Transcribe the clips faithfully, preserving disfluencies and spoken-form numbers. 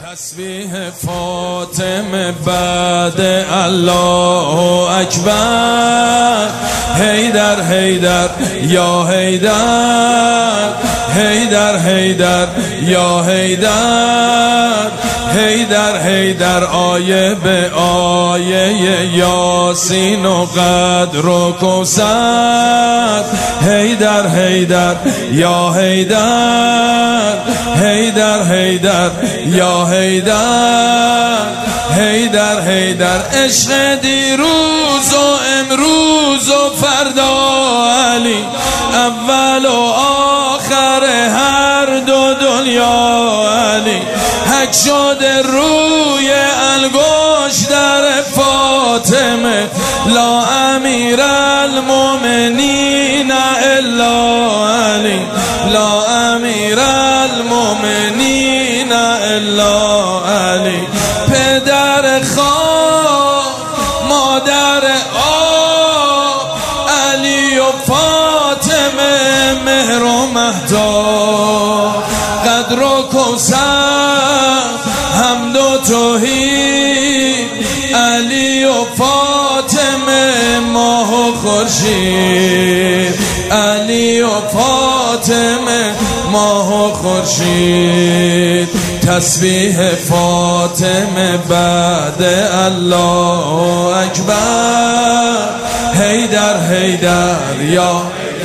تسبیح فاطمه بعد الله اکبر. حیدر حیدر یا حیدر، حیدر حیدر یا حیدر، حیدر حیدر آیه به آیه یاسین و قدر و کوثر. حیدر حیدر یا حیدر، حیدر حیدر یا حیدر، حیدر حیدر عشق دیروز و امروز و فردا علی، اول و آخر هر دو دنیا علی. حک شده روی انگشت در فاطمه، لا امیر المؤمنین الا علی، لا امیر المؤمنین الا علی. پدر خواه مادر آب، علی و فاطمه مهر و مهتاب، قدر و کوثر حمد و توحید، علی و فاطمه ماه و خورشید، علی و فاطمه ماه و خورشید. تسبیح فاطمه بعد الله اکبر. حیدر حیدر یا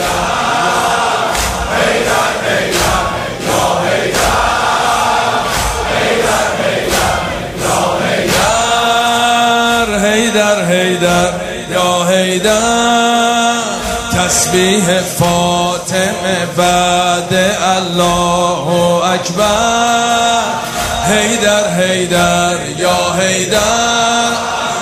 حیدر حیدر یا حیدر. تسبیح فاطمه بعد الله اکبر. حیدر حیدر یا حیدر،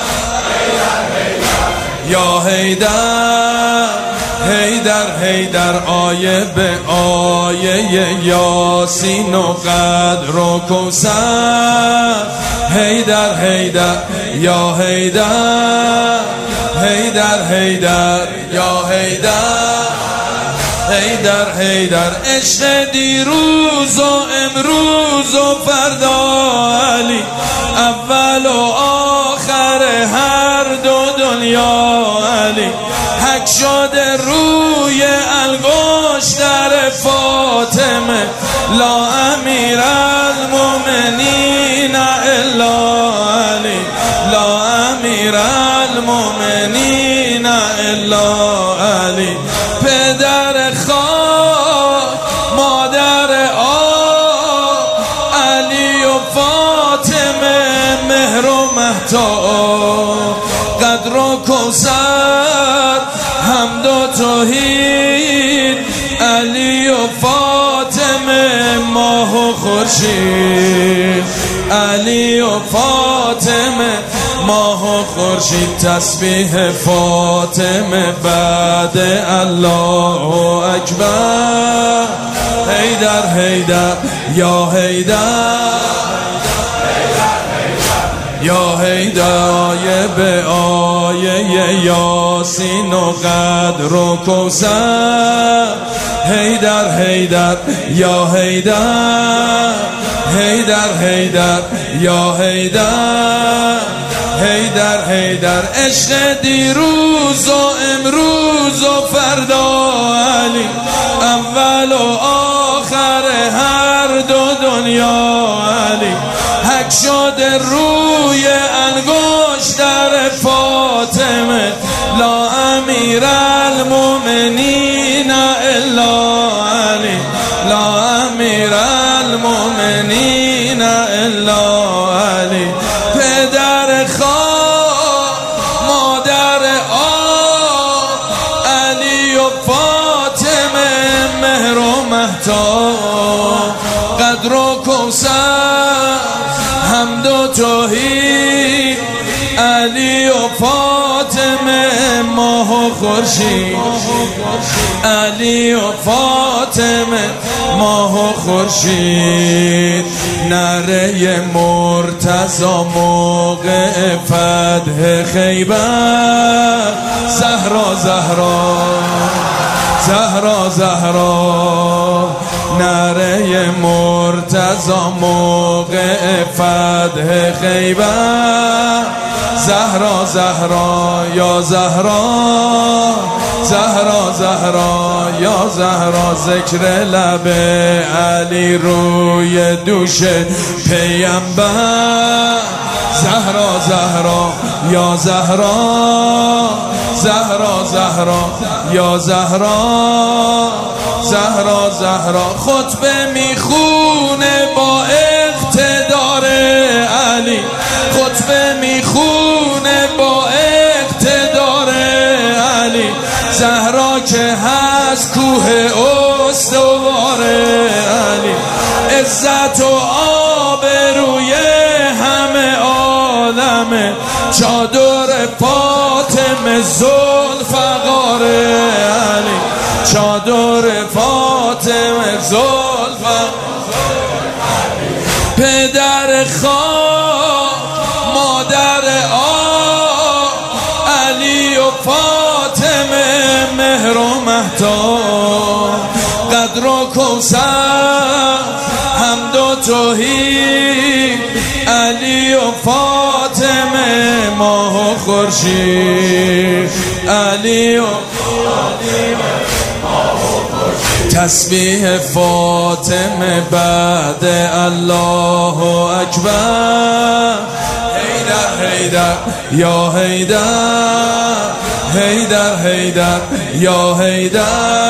یا حیدر، حیدر حیدر آیه به آیه یاسین و قدر و کوثر. حیدر حیدر یا حیدر، حیدر حیدر یا حیدر، حیدر حیدر عشق دیروز و امروز و فردا علی، اول و آخر هر دو دنیا علی. حک شده روی انگشت در فاطمه، لا امیر المؤمنین الا علی، لا امیر المؤمنین الا علی. پدر خواه مادر آب، علی و فاطمه مهر و مهتاب، قدر و کوثر حمد و توحید، علی و فاطمه ماه و خورشید، علی و فاطمه ماه و خورشید. تسبیح فاطمه بعد الله اکبر. حیدر حیدر یا حیدر، یا حیدر آیه به آیه یاسین و قدر و کوثر. حیدر حیدر یا حیدر، حیدر حیدر یا حیدر، حیدر حیدر عشق دیروز و امروز و فردا علی، اول و آخر هر دو دنیا علی. حک شده روی انگشت در فاطمه، لا امیر المؤمنین الا علی، لا امیر المؤمنین الا علی. پدر خواه مادر آب، علی و فاطمه مهر و مهتاب، قدر و کوثر حمد و توحید، علی و فاطمه ماه و خورشید، علی و فاطمه ماه و خورشید. نره مرتضی موقع فتح خیبر، زهرا زهرا زهرا زهرا نره مرتضی موقع فتح خیبر زهرا زهرا یا زهرا زهرا زهرا یا زهرا ذکر لب علی روی دوش پیامبر زهرا زهرا یا زهرا زهرا زهرا یا زهرا زهرا زهرا خطبه میخونه با اقتدار علی خطبه میخونه با اقتدار علی زهرا که هست کوه استوار علی عزت و آبروی همه عالم چادر فاطمه ذوالفقار علی چادر فاطمه ذوالفقار پدر خواهر مادر آه علی و فاطمه مهر و مهتاب قدر و کوثر حمد و توحید علی و فاطمه ماه و خورشید علی و تسبیح فاطمه بعد الله اکبر حیدر حیدر یا حیدر حیدر حیدر یا حیدر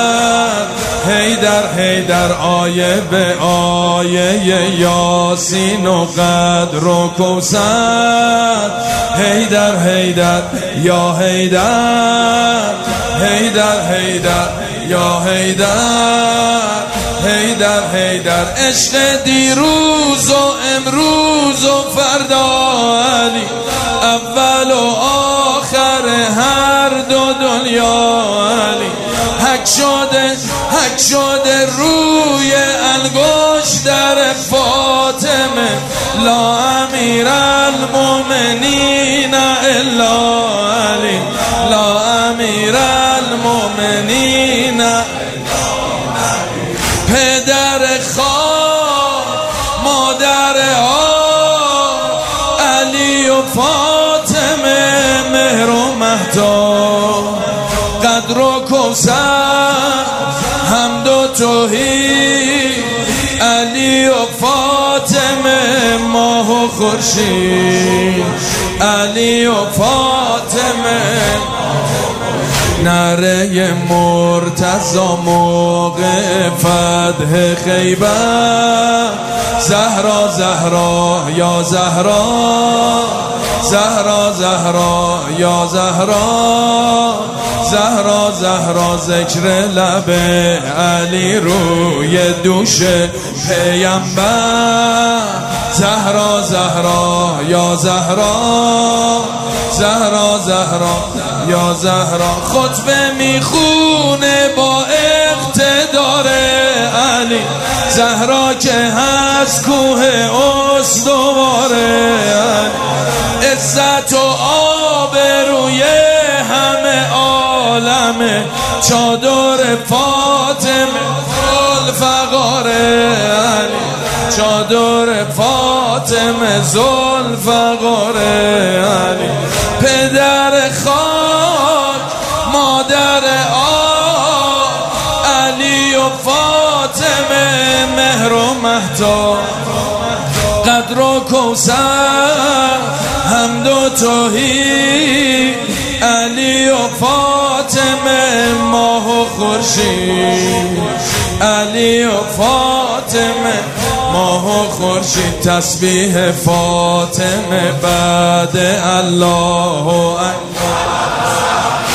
حیدر حیدر آیه به آیه یاسین و قدر و کوثر حیدر حیدر یا حیدر حیدر حیدر یا حیدر حیدر حیدر عشق دیروز و امروز و فردا علی اول و آخر هر دو دنیا علی حق شده حق شده روی انگشت در فاطمه لا امیر المؤمنین الا علی لا امیر المؤمنین پدر خواهر مادر آه علی و فاطمه مهر و مهتاب قدر و کوثر حمد و توحید علی و فاطمه ماه و خورشید علی و فاطمه نره مرتضی موقع فتح خیبر زهرا زهرا یا زهرا زهرا زهرا یا زهرا زهرا زهرا ذکر لب علی روی دوش پیامبر زهرا زهرا یا زهرا زهرا زهرا یا زهرا خطبه میخونه با اقتدار علی زهرا که هست کوه استوار علی عزت و آبروی همه عالم چادر فاطمه ذوالفقار علی چادر فاطمه ذوالفقار علی پدر خاک مادر آه علی و فاطمه مهر و مهتاب قدر و کوثر حمد و توحید علی و فاطمه ماه و خورشید علی و فاطمه ماه و خورشید تسبیح فاطمه بعد الله اکبر